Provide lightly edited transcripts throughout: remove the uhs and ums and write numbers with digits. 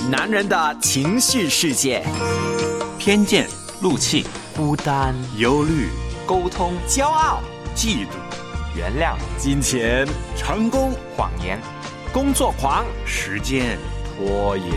男人的情绪世界， 偏见、怒气、 孤单、 忧虑、 沟通、骄傲、 嫉妒、原谅、 金钱、成功、 谎言、 工作狂、 时间、拖延。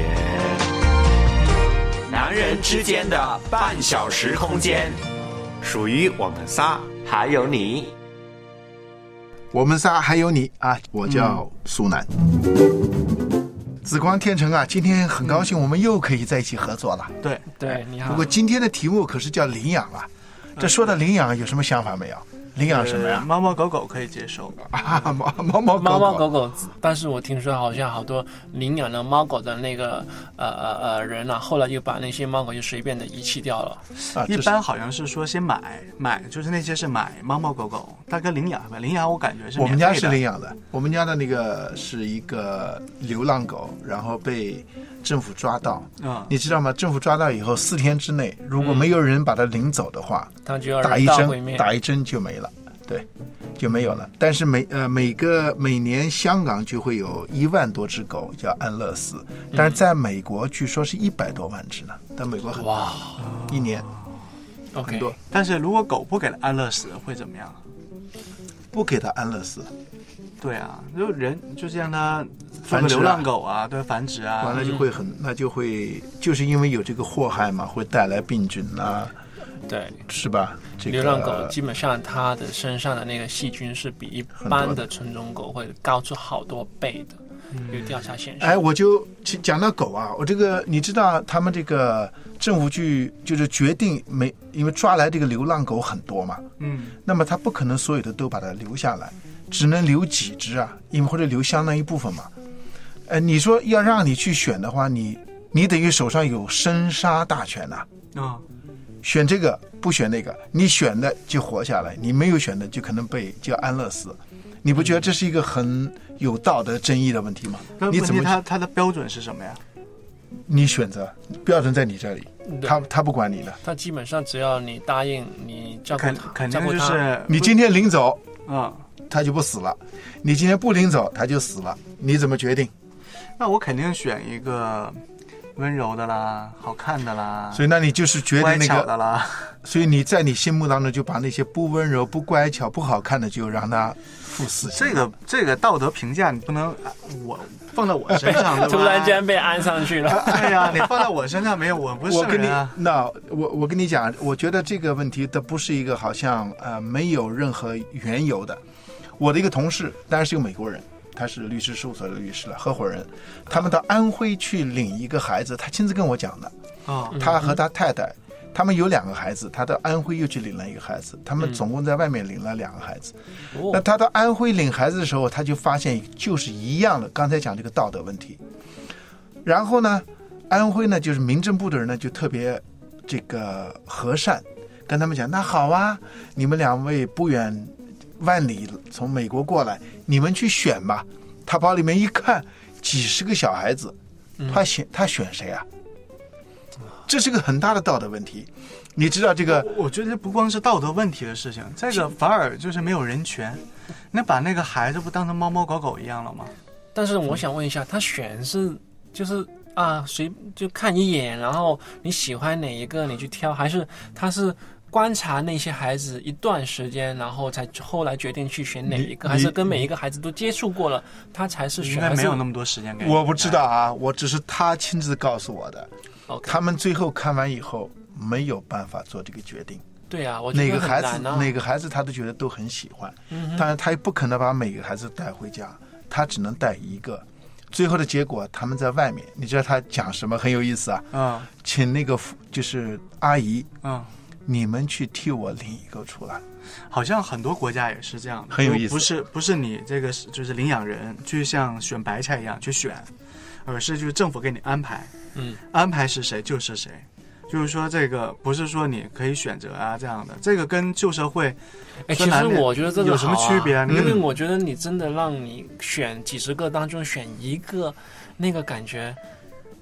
男人之间的半小时空间， 属于我们仨， 还有你。 我们仨还有你啊！我叫苏南。紫光天成啊，今天很高兴我们又可以在一起合作了。 对，你好。 不过今天的题目可是叫领养了，这说到领养有什么想法没有？领养什么呀？ 猫猫狗狗可以接受啊，猫狗狗，但是我听说好像好多领养了猫狗的那个人啊，后来就把那些猫狗就随便的遗弃掉了。 一般好像是说先买，就是那些是买猫猫狗狗，大哥领养我感觉是免费的。 我们家是领养的，我们家的那个是一个流浪狗，然后被政府抓到。你知道吗？政府抓到以后4天之内，如果没有人把它领走的话， 他就要打一针就没了。对，就没有了。但是每年香港就会有1万多只狗叫安乐死，但是在美国据说是100多万只呢。但美国很多，一年很多。 但是如果狗不给它安乐死会怎么样？ 不给它安乐死？ 对啊，就是让它做个流浪狗啊，对，繁殖啊， 完了就是因为有这个祸害嘛，会带来病菌啊。 对， 是吧？ 流浪狗基本上它的身上的那个细菌是比一般的纯种狗会高出好多倍的，有调查显示。 我就讲到狗啊，你知道他们这个政府局就是决定因为抓来这个流浪狗很多嘛，那么他不可能所有的都把它留下来，只能留几只啊，因为或者留相当一部分嘛。你说要让你去选的话，你等于手上有生杀大权呐。选这个不选那个，你选的就活下来，你没有选的就可能叫安乐死。你不觉得这是一个很有道德争议的问题吗？ 你怎么他的标准是什么呀？ 你选择标准在你这里，他不管你的。 他基本上只要你答应你照顾他， 肯定就是你今天领走，他就不死了；你今天不领走，他就死了。你怎么决定？ 那我肯定选一个温柔的啦，好看的啦， 所以那你就是决定那个乖巧的啦。 所以你在你心目当中就把那些不温柔、不乖巧、不好看的就让他赴死刑。 这个道德评价你不能我放到我身上，对吧？ 突然间被安上去了。 对呀，你放到我身上没有，我不是人啊。 我跟你讲，我觉得这个问题它不是一个好像没有任何缘由的。我的一个同事，当然是个美国人。他是律师事务所的律师了，合伙人。他们到安徽去领一个孩子，他亲自跟我讲的。他和他太太，他们有2个孩子，他到安徽又去领了一个孩子，他们总共在外面领了2个孩子。那他到安徽领孩子的时候，他就发现就是一样的，刚才讲这个道德问题。然后呢，安徽呢就是民政部的人呢就特别这个和善，跟他们讲，那好啊，你们2位不远万里从美国过来，你们去选吧。他跑里面一看，几十个小孩子，他选谁啊？这是个很大的道德问题。你知道这个？ 我觉得不光是道德问题的事情，这个反而就是没有人权。那把那个孩子不当成猫猫狗狗一样了吗？ 但是我想问一下，他选就是随就看一眼，然后你喜欢哪一个你去挑，还是他是观察那些孩子一段时间，然后才后来决定去选哪一个，还是跟每一个孩子都接触过了，他才是选？ 应该没有那么多时间给你。 我不知道啊，我只是他亲自告诉我的。他们最后看完以后没有办法做这个决定。 对啊，我觉得很难啊。 哪个孩子他都觉得都很喜欢，当然他也不可能把每个孩子带回家，他只能带一个。最后的结果，他们在外面，你知道他讲什么很有意思啊？请那个就是阿姨，你们去替我领一个出来。 好像很多国家也是这样的， 很有意思。 不是你这个就是领养人，就像选白菜一样去选，而是就是政府给你安排，安排是谁就是谁。就是说这个不是说你可以选择啊这样的，这个跟旧社会其实我觉得这个有什么区别啊？ 因为我觉得你真的让你选几十个当中选一个，那个感觉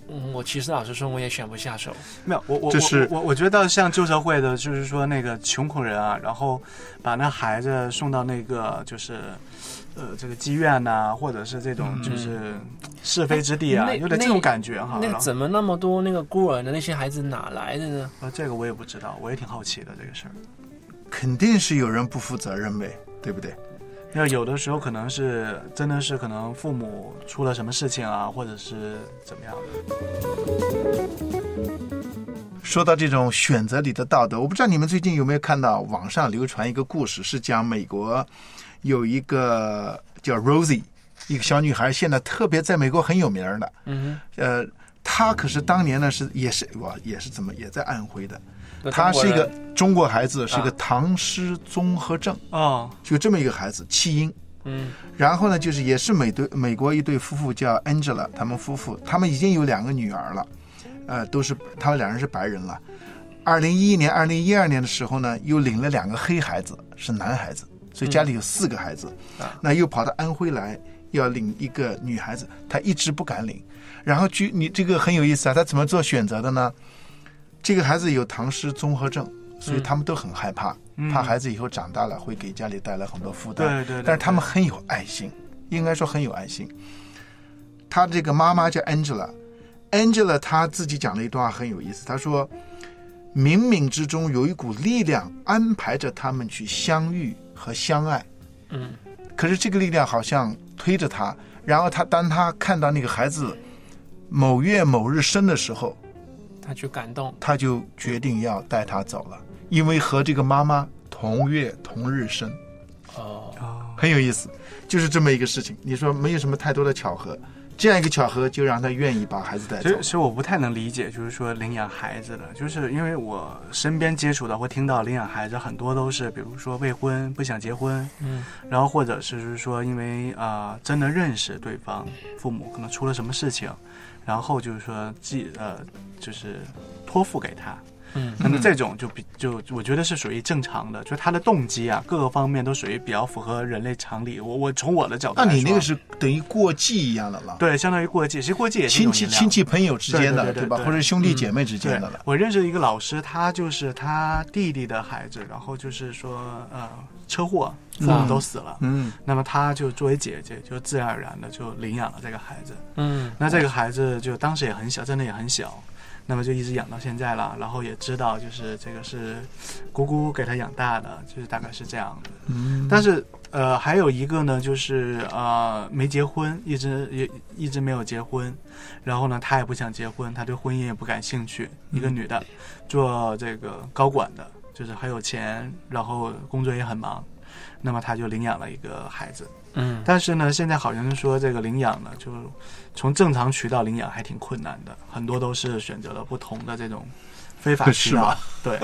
我其实老实说我也选不下手。 没有，我觉得像旧社会的，就是说那个穷苦人啊，然后把那孩子送到那个就是这个妓院呐、或者是这种就是是非之地啊，有点这种感觉哈。 那怎么那么多那个孤儿的那些孩子哪来的呢？ 这个我也不知道，我也挺好奇的这个事儿。 肯定是有人不负责任呗，对不对？ 那有的时候可能是真的是可能父母出了什么事情啊，或者是怎么样的。 说到这种选择里的道德，我不知道你们最近有没有看到网上流传一个故事，是讲美国有一个叫 Rosie 一个小女孩，现在特别在美国很有名的。她可是当年呢也是在安徽的。他是一个中国孩子，是一个唐氏综合症就这么一个孩子，弃婴。然后呢，就是也是美国一对夫妇叫 Angela， 他们夫妇他们已经有2个女儿了，都是他们2人是白人了。2011年、2012年的时候呢，又领了2个黑孩子，是男孩子，所以家里有4个孩子。那又跑到安徽来要领一个女孩子，他一直不敢领。然后你这个很有意思啊，他怎么做选择的呢？这个孩子有唐氏综合症，所以他们都很害怕，怕孩子以后长大了会给家里带来很多负担。对，但是他们很有爱心，应该说很有爱心。他这个妈妈叫 Angela 她自己讲了一段话很有意思，她说冥冥之中有一股力量安排着他们去相遇和相爱。可是这个力量好像推着他，然后当他看到那个孩子某月某日生的时候， 他就感动， 他就决定要带他走了，因为和这个妈妈同月同日生。很有意思，就是这么一个事情。你说没有什么太多的巧合，这样一个巧合就让他愿意把孩子带走。 其实我不太能理解，就是说领养孩子的，就是因为我身边接触的或听到领养孩子很多都是，比如说未婚不想结婚，然后或者是说因为真的认识对方父母可能出了什么事情，然后就是说就是托付给他。那么这种就我觉得是属于正常的，就他的动机啊，各个方面都属于比较符合人类常理。我从我的角度来说， 那你那个是等于过继一样的了。 对，相当于过继，其实过继也是亲戚朋友之间的， 对吧？或者兄弟姐妹之间的了。 我认识一个老师，他就是他弟弟的孩子，然后就是说车祸，父母都死了。那么他就作为姐姐，就自然而然的就领养了这个孩子。那这个孩子就当时也很小，真的也很小。那么就一直养到现在了，然后也知道就是这个是姑姑给他养大的，就是大概是这样的。但是还有一个呢，就是没结婚，一直没有结婚，然后呢他也不想结婚，他对婚姻也不感兴趣。一个女的做这个高管的，就是很有钱，然后工作也很忙，那么他就领养了一个孩子。但是呢，现在好像是说这个领养呢，就从正常渠道领养还挺困难的，很多都是选择了不同的这种非法渠道。对。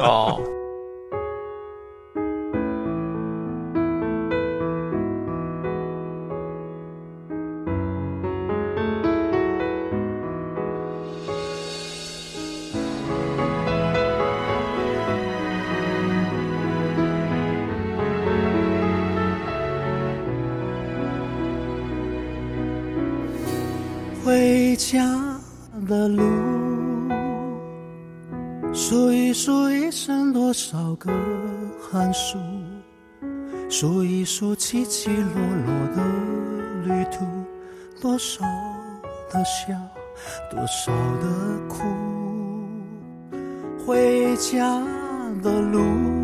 回家的路，数一数一生多少个寒暑，数一数起起落落的旅途，多少的笑，多少的哭。回家的路，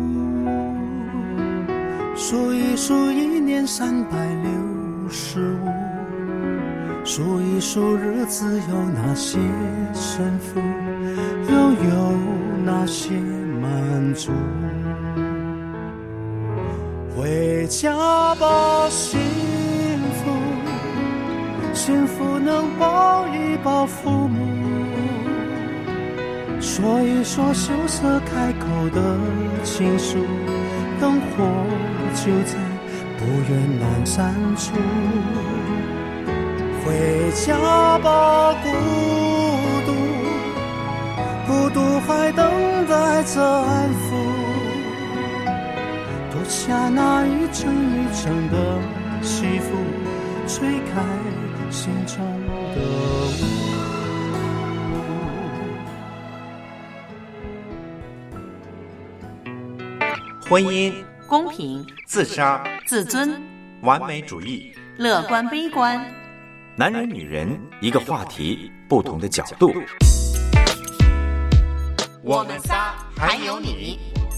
数一数一年365，数一数日子有哪些胜负，又有哪些满足。回家吧，幸福，幸福能抱一抱父母，说一说羞涩开口的情书，灯火就在不远阑珊处。回家吧，孤独，孤独还等待着安抚，脱下那一层一层的西服，吹开心中的雾。 婚姻、 公平、 自杀、 自尊、 完美主义、 乐观悲观， 男人女人一个话题，不同的角度。 我们仨还有你。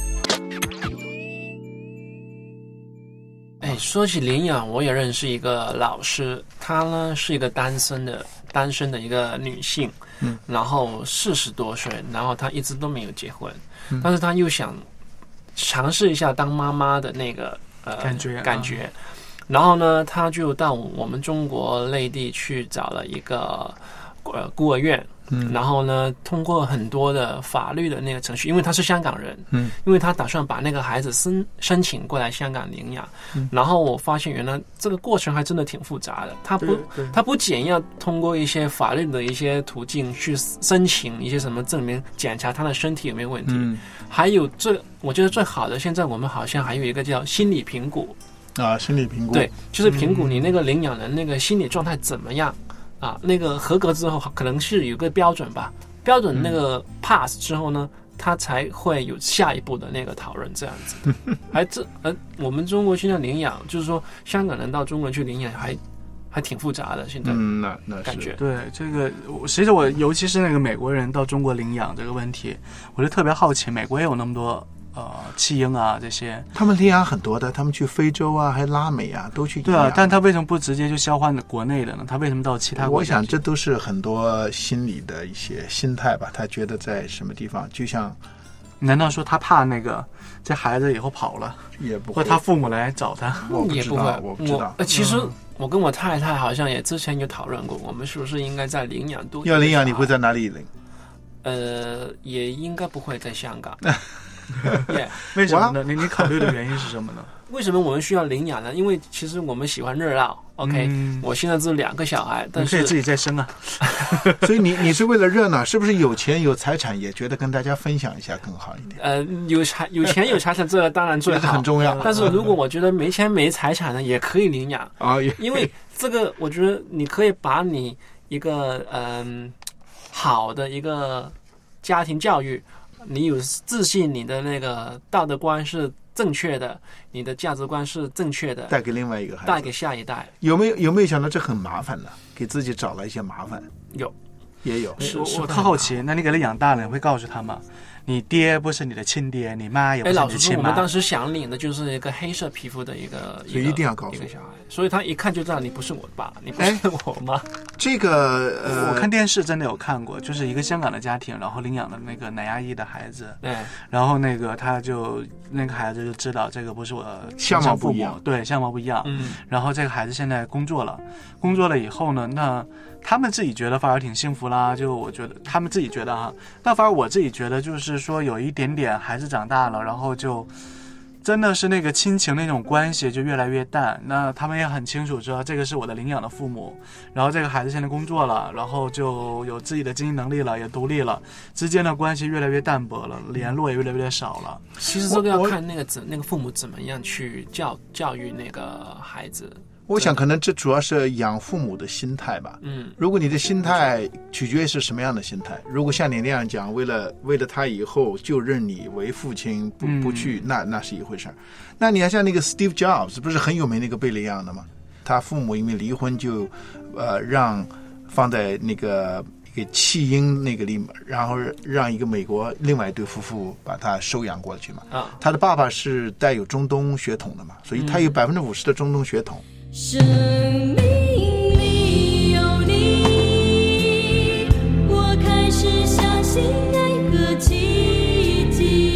哎，说起领养，我也认识一个老师，她呢是一个单身的一个女性，然后40多岁，然后她一直都没有结婚，但是她又想尝试一下当妈妈的那个感觉，然后呢，她就到我们中国内地去找了一个孤儿院。然后呢，通过很多的法律的那个程序，因为他是香港人，因为他打算把那个孩子申请过来香港领养，然后我发现原来这个过程还真的挺复杂的，他不仅要通过一些法律的一些途径去申请一些什么证明，检查他的身体有没有问题，还有我觉得最好的，现在我们好像还有一个叫心理评估啊，心理评估， 对，就是评估你那个领养人那个心理状态怎么样。那个合格之后，可能是有个标准吧，标准那个 pass 之后呢，他才会有下一步的那个讨论这样子。我们中国现在领养，就是说香港人到中国去领养还挺复杂的，现在那感觉。 对这个，其实我尤其是那个美国人到中国领养这个问题，我就特别好奇，美国也有那么多弃婴啊这些， 他们领养很多的，他们去非洲啊，还拉美啊，都去领养。 对啊，但他为什么不直接就交换国内的呢？他为什么到其他国家？ 我想这都是很多心理的一些心态吧。他觉得在什么地方，就像， 难道说他怕那个这孩子以后跑了， 也不会， 或他父母来找他？ 我不知道，我不知道。 其实我跟我太太好像也之前有讨论过，我们是不是应该在领养多？ 要领养你会在哪里领？ 也应该不会在香港。 为什么呢？你考虑的原因是什么呢？ 为什么我们需要领养呢？因为其实我们喜欢热闹。OK，我现在是2个小孩，但是你可以自己再生啊。 所以你是为了热闹，是不是有钱有财产也觉得跟大家分享一下更好一点？ 有钱有财产，这个当然最好， 很重要。 但是如果我觉得没钱没财产呢，也可以领养啊，因为这个我觉得你可以把你一个好的一个家庭教育。你有自信，你的那个道德观是正确的，你的价值观是正确的， 带给另外一个孩子， 带给下一代。 有没有想到这很麻烦呢？给自己找了一些麻烦。也有。 我特好奇，那你给他养大了，你会告诉他吗？你爹不是你的亲爹，你妈也不是你的亲妈。 我们当时想领的就是一个黑色皮肤的一个一定要告诉一个小孩，所以他一看就知道你不是我爸，你不是我妈。 这个我看电视真的有看过，就是一个香港的家庭，然后领养了那个奶牙医的孩子，然后那个那个孩子就知道这个不是我相貌不一样， 对，相貌不一样。然后这个孩子现在工作了以后呢，那他们自己觉得反而挺幸福啦，就我觉得他们自己觉得哈，但反而我自己觉得就是说有一点点孩子长大了，然后就真的是那个亲情那种关系就越来越淡。那他们也很清楚知道这个是我的领养的父母，然后这个孩子现在工作了，然后就有自己的经济能力了，也独立了，之间的关系越来越淡薄了，联络也越来越少了。 其实这个要看那个父母怎么样去教育那个孩子。 我想可能这主要是养父母的心态吧。如果你的心态取决于是什么样的心态，如果像你那样讲，为了他以后就认你为父亲不去，那是一回事儿。那你还像那个 Steve Jobs 不是很有名那个被领养的吗？他父母因为离婚就让放在那个弃婴那个里面，然后让一个美国另外一对夫妇把他收养过去嘛。他的爸爸是带有中东血统的嘛，所以他有50%的中东血统。 生命里有你，我开始相信爱和奇迹，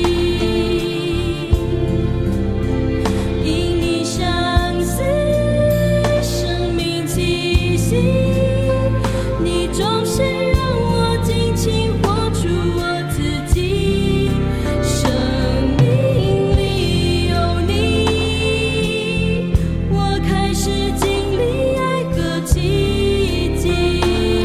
因你相似生命气息，你总是让我尽情活出我自己。生命里有你，我开始经历爱和奇迹，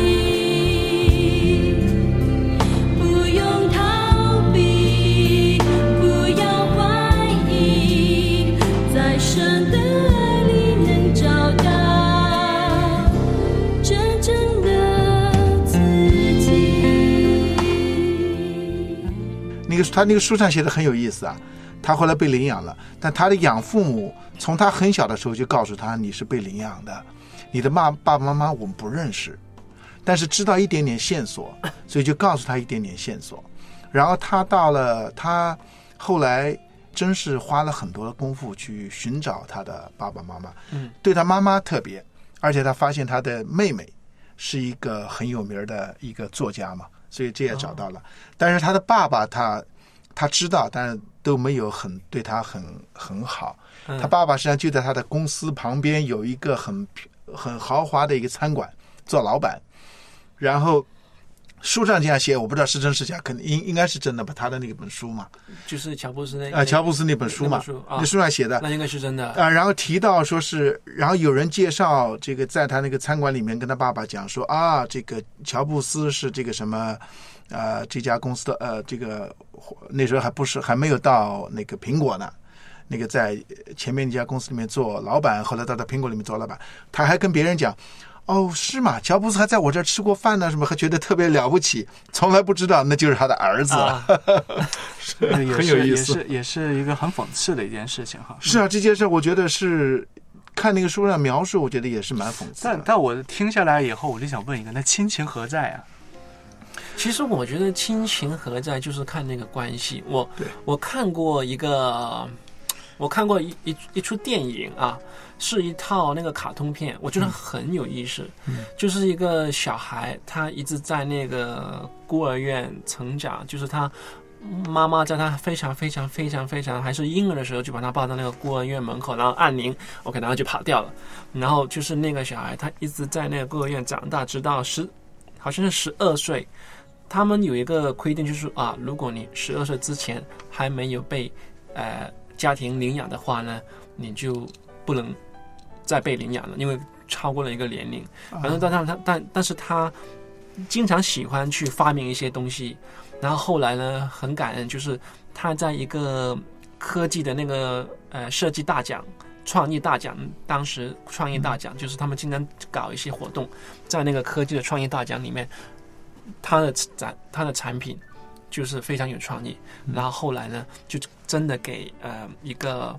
不用逃避，不要怀疑，在神的爱里能找到真正的自己。 他那个书上写的很有意思啊， 他后来被领养了，但他的养父母从他很小的时候就告诉他，你是被领养的，你的爸爸妈妈我们不认识，但是知道一点点线索，所以就告诉他一点点线索。然后他后来真是花了很多的功夫去寻找他的爸爸妈妈，对他妈妈特别，而且他发现他的妹妹是一个很有名的一个作家嘛，所以这也找到了。但是他的爸爸他知道，但是都没有对他很好。他爸爸实际上就在他的公司旁边有一个很豪华的一个餐馆做老板，然后书上这样写，我不知道是真是假，可能应该是真的吧。他的那本书嘛， 就是乔布斯乔布斯那本书嘛，那书上写的， 那应该是真的啊。然后提到说是，然后有人介绍这个，在他那个餐馆里面跟他爸爸讲说啊，这个乔布斯是这个什么，这家公司的这个那时候还没有到那个苹果呢。那个在前面一家公司里面做老板，后来到苹果里面做老板，他还跟别人讲。哦，是吗？乔布斯还在我这儿吃过饭呢，什么还觉得特别了不起，从来不知道那就是他的儿子，很有意思， 也是一个很讽刺的一件事情哈。 是啊，这件事我觉得是看那个书上描述，我觉得也是蛮讽刺的。 但我听下来以后，我就想问一个，那亲情何在啊？ 其实我觉得亲情何在，就是看那个关系。我看过一出电影啊，是一套那个卡通片，我觉得很有意思。就是一个小孩，他一直在那个孤儿院成长，就是他妈妈在他非常还是婴儿的时候就把他抱到那个孤儿院门口，然后按铃 ，OK， 然后就跑掉了。然后就是那个小孩，他一直在那个孤儿院长大，直到好像是12岁。他们有一个规定，就是啊，如果你12岁之前还没有被家庭领养的话呢，你就不能再被领养了，因为超过了一个年龄。反正但是他经常喜欢去发明一些东西，然后后来呢，很感恩，就是他在一个科技的那个设计大奖、创意大奖，当时创意大奖就是他们经常搞一些活动，在那个科技的创意大奖里面，他的产品就是非常有创意，然后后来呢，就真的给一个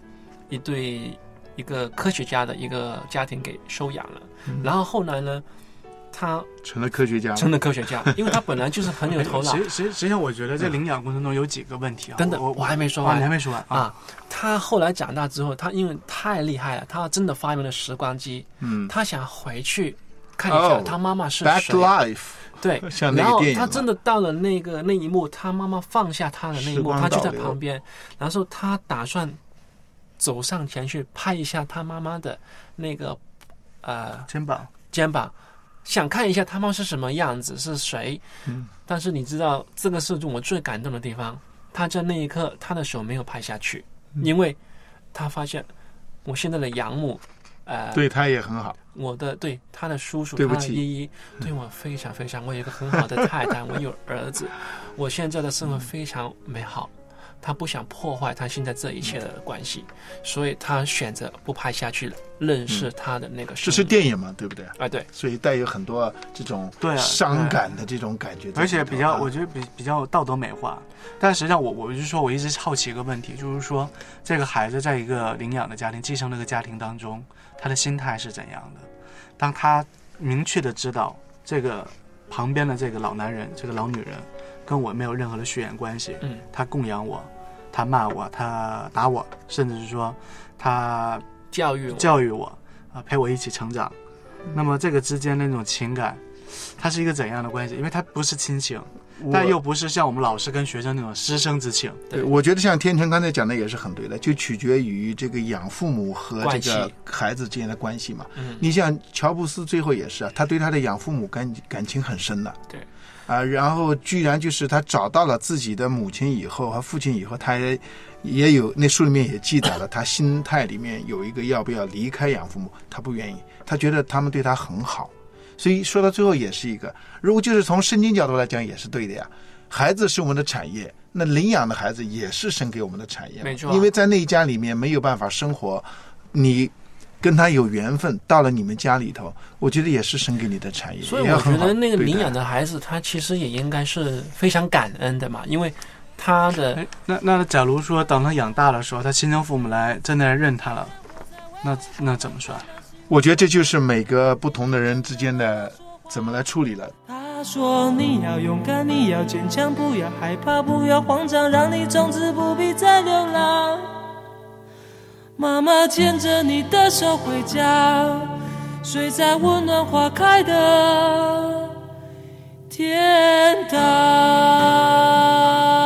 科学家的一个家庭给收养了，然后后来呢，他成了科学家， 因为他本来就是很有头脑。 实际上，我觉得这领养过程中有几个问题啊。 等等，我还没说完， 你还没说完啊。 他后来长大之后，他因为太厉害了，他真的发明了时光机。他想回去看一下他妈妈是谁。 Back to Life。 对，然后他真的到了那一幕，他妈妈放下他的那一幕，他就在旁边，然后他打算走上前去拍一下他妈妈的那个肩膀，想看一下他妈是什么样子，是谁。但是你知道，这个是我最感动的地方，他在那一刻他的手没有拍下去，因为他发现我现在的养母对他也很好， 对他的叔叔， 对不起， 他的姨姨对我非常，我有一个很好的太太，我有儿子，我现在的生活非常美好。他不想破坏他现在这一切的关系，所以他选择不拍下去了，认识他的那个生活。 这是电影嘛，对不对？ 对， 所以带有很多这种伤感的这种感觉， 而且我觉得比较道德美化。但实际上我就说，我一直好奇一个问题，就是说这个孩子在一个领养的家庭、继承那个家庭当中，他的心态是怎样的？当他明确的知道这个旁边的这个老男人、这个老女人跟我没有任何的血缘关系，他供养我，他骂我，他打我，甚至是说他教育我陪我一起成长。那么这个之间的那种情感，它是一个怎样的关系？因为它不是亲情，但又不是像我们老师跟学生那种师生之情。 对，我觉得像天成刚才讲的也是很对的，就取决于这个养父母和这个孩子之间的关系嘛。你像乔布斯最后也是他对他的养父母感情很深的。 对。 然后居然就是他找到了自己的母亲以后和父亲以后，他也有那书里面也记载了，他心态里面有一个要不要离开养父母，他不愿意，他觉得他们对他很好，所以说到最后也是一个，如果就是从圣经角度来讲也是对的呀，孩子是我们的产业，那领养的孩子也是生给我们的产业， 没错， 因为在那一家里面没有办法生活，你跟他有缘分，到了你们家里头，我觉得也是生给你的产业。 所以我觉得那个领养的孩子，他其实也应该是非常感恩的嘛，因为他的那假如说等他养大的时候，他亲生父母真的认他了，那怎么算？ 我觉得这就是每个不同的人之间的怎么来处理了。 他说你要勇敢，你要坚强，不要害怕，不要慌张，让你从此不必再流浪。妈妈牵着你的手回家，睡在温暖花开的天堂。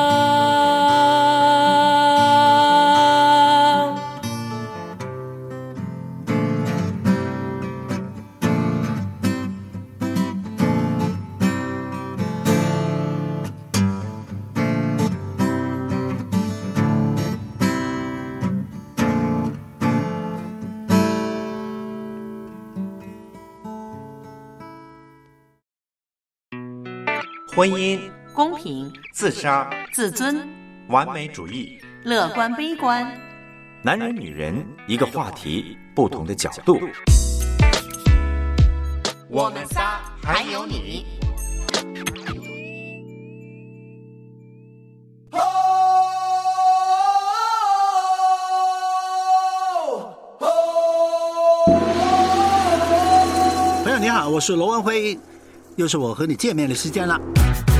婚姻、 公平、 自杀、 自尊、 完美主义、 乐观悲观， 男人女人一个话题，不同的角度。 我们仨还有你。 朋友你好，我是罗文辉，又是我和你见面的时间了。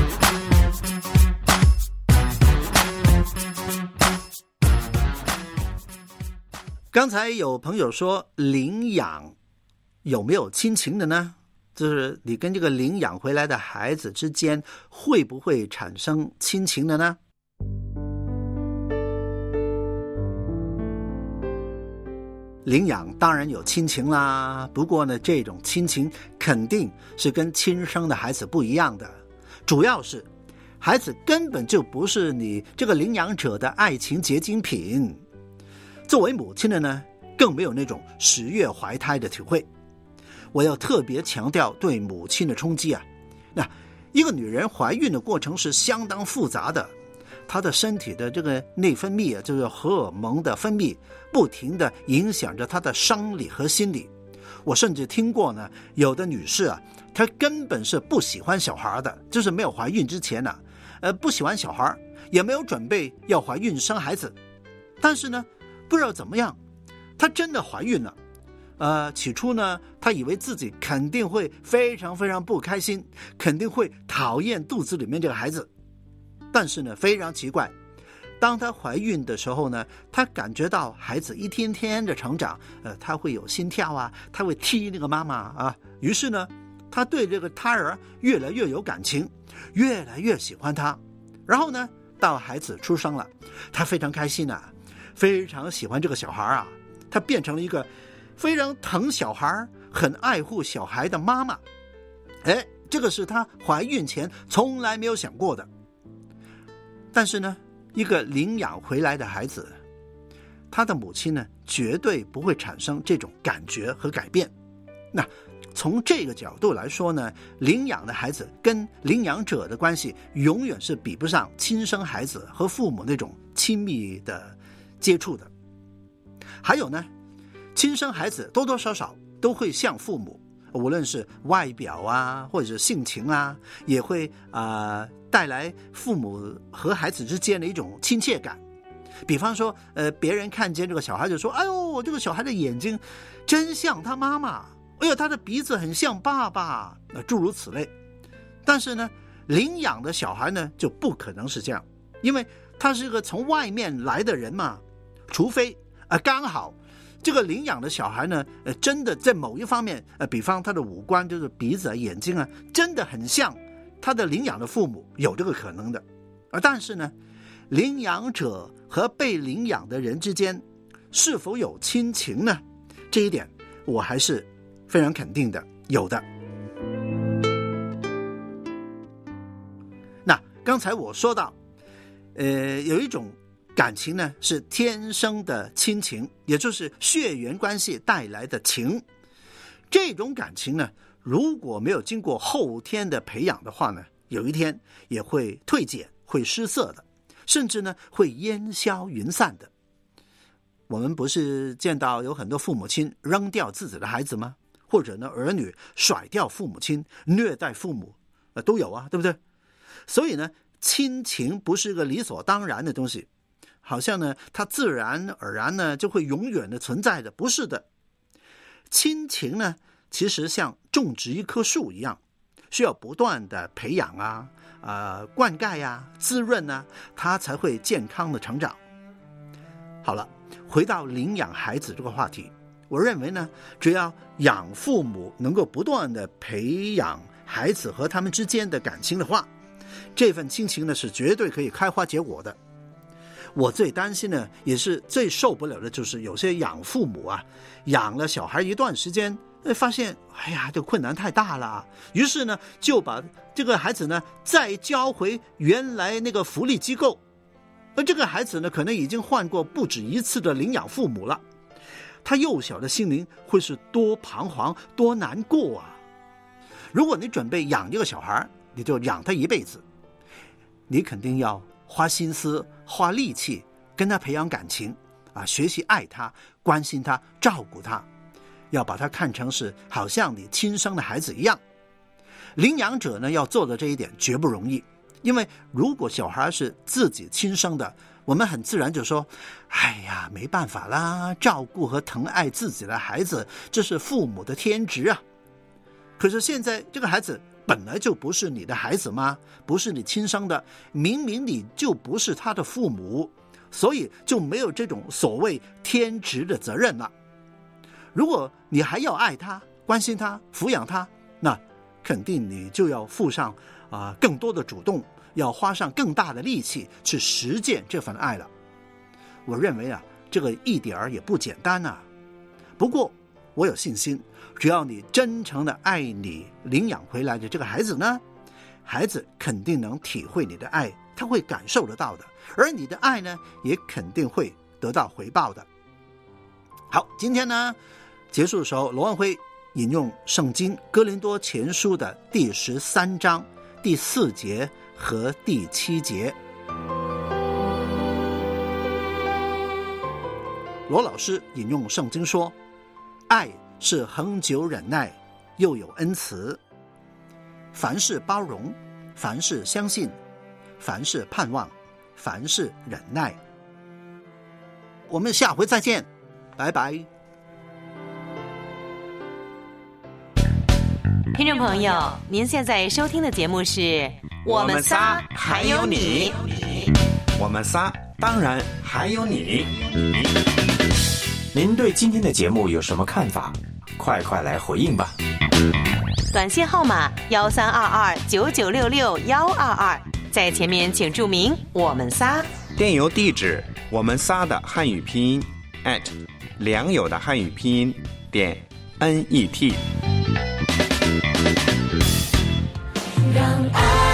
刚才有朋友说领养有没有亲情的呢？就是你跟这个领养回来的孩子之间会不会产生亲情的呢？领养当然有亲情啦，不过呢，这种亲情肯定是跟亲生的孩子不一样的。主要是孩子根本就不是你这个领养者的爱情结晶品。作为母亲的呢，更没有那种10月怀胎的体会。我要特别强调对母亲的冲击啊！那一个女人怀孕的过程是相当复杂的，她的身体的这个内分泌啊，就是荷尔蒙的分泌，不停地影响着她的生理和心理。我甚至听过呢，有的女士啊，她根本是不喜欢小孩的，就是没有怀孕之前呢，不喜欢小孩，也没有准备要怀孕生孩子，但是呢，不知道怎么样，她真的怀孕了。起初呢，她以为自己肯定会非常非常不开心，肯定会讨厌肚子里面这个孩子。但是呢，非常奇怪，当她怀孕的时候呢，她感觉到孩子一天天的成长，她会有心跳啊，她会踢那个妈妈啊。于是呢，她对这个胎儿越来越有感情，越来越喜欢他。然后呢，到孩子出生了，她非常开心啊，非常喜欢这个小孩啊，她变成了一个非常疼小孩、很爱护小孩的妈妈。这个是她怀孕前从来没有想过的。但是呢，一个领养回来的孩子，他的母亲呢，绝对不会产生这种感觉和改变。那从这个角度来说呢，领养的孩子跟领养者的关系永远是比不上亲生孩子和父母那种亲密的接触的。还有呢，亲生孩子多多少少都会像父母，无论是外表啊，或者是性情啊，也会带来父母和孩子之间的一种亲切感。比方说别人看见这个小孩就说，哎呦，这个小孩的眼睛真像他妈妈，哎呦，他的鼻子很像爸爸，诸如此类。但是呢，领养的小孩呢就不可能是这样，因为他是个从外面来的人嘛，除非刚好这个领养的小孩呢，真的在某一方面，比方他的五官，就是鼻子啊、眼睛啊，真的很像他的领养的父母，有这个可能的。但是呢，领养者和被领养的人之间是否有亲情呢？这一点我还是非常肯定的，有的。那刚才我说到，有一种感情呢是天生的亲情，也就是血缘关系带来的情。这种感情呢，如果没有经过后天的培养的话呢，有一天也会退减，会失色的，甚至呢会烟消云散的。我们不是见到有很多父母亲扔掉自己的孩子吗？或者呢，儿女甩掉父母亲，虐待父母，都有啊，对不对？所以呢， 亲情不是一个理所当然的东西，好像呢它自然而然呢就会永远的存在的，不是的。亲情呢其实像种植一棵树一样，需要不断的培养灌溉滋润它才会健康的成长。好了，回到领养孩子这个话题，我认为呢，只要养父母能够不断的培养孩子和他们之间的感情的话，这份亲情呢是绝对可以开花结果的。我最担心呢，也是最受不了的，就是有些养父母养了小孩一段时间，发现这困难太大了，于是呢就把这个孩子呢再交回原来那个福利机构，而这个孩子呢可能已经换过不止一次的领养父母了，他幼小的心灵会是多彷徨多难过啊！如果你准备养一个小孩，你就养他一辈子，你肯定要花心思花力气跟他培养感情学习爱他，关心他，照顾他，要把他看成是好像你亲生的孩子一样。领养者呢要做的这一点绝不容易，因为如果小孩是自己亲生的，我们很自然就说没办法啦，照顾和疼爱自己的孩子，这是父母的天职啊。可是现在这个孩子本来就不是你的孩子吗？不是你亲生的，明明你就不是他的父母，所以就没有这种所谓天职的责任了。如果你还要爱他，关心他，抚养他，那肯定你就要付上更多的主动，要花上更大的力气去实践这份爱了。我认为这个一点儿也不简单啊。不过我有信心，只要你真诚的爱你领养回来的这个孩子呢，孩子肯定能体会你的爱，他会感受得到的，而你的爱呢也肯定会得到回报的。好，今天呢结束的时候，罗万辉引用圣经哥林多前书的第13章第4节和第7节。罗老师引用圣经说，爱是恒久忍耐，又有恩慈，凡事包容，凡事相信，凡事盼望，凡事忍耐。我们下回再见，拜拜。 听众朋友，您现在收听的节目是我们仨还有你，我们仨当然还有你。您对今天的节目有什么看法？快来回应吧。 短信号码132299662122，在前面请注明我们仨。 电邮地址我们仨的汉语拼音良友的汉语拼音.net。 让爱